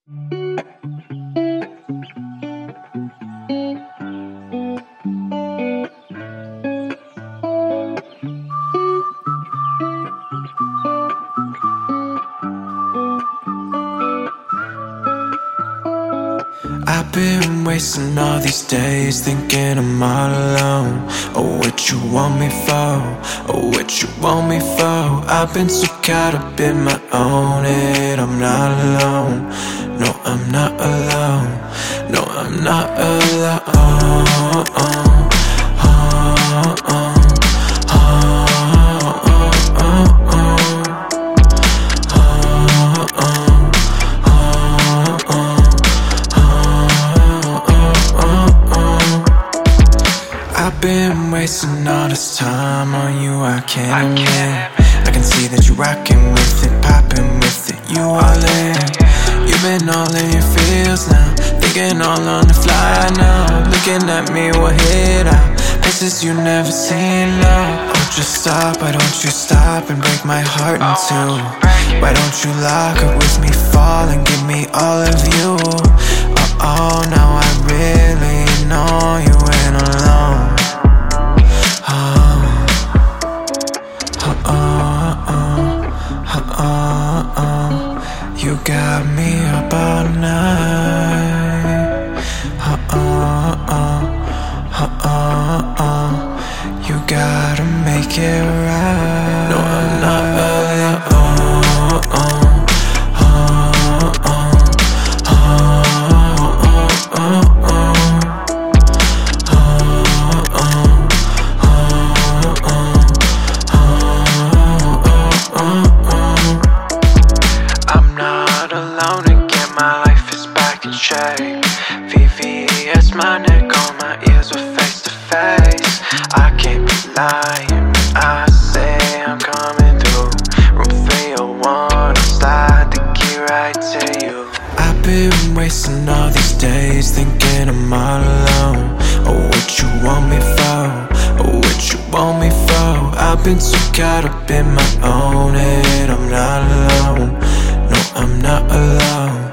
I've been wasting all these days thinking I'm all alone. Oh, what you want me for? Oh, what you want me for? I've been so caught up in my own head. I'm not alone. No, I'm not alone. No, I'm not alone. I've been wasting all this time on you, I can't admit. I can see that you're rocking with it, popping with it, you all in. You've been all in your feels now, thinking all on the fly now. Looking at me, we'll hit out places you never seen now. Oh, just stop, why don't you stop and break my heart in two? Why don't you lock up with me, fall and give me all of you? Oh, now I really know you ain't alone. You got me up all night. You gotta make it right. No, I'm not alone. I'm not alone again, my life is back in shape. VVS, my neck on my ears, we're face to face. I can't be lying when I say I'm coming through. Room 301, I'll slide the key right to you. I've been wasting all these days thinking I'm all alone. Oh, what you want me for? Oh, what you want me for? I've been so caught up in my own head. I'm not alone. No, I'm not alone.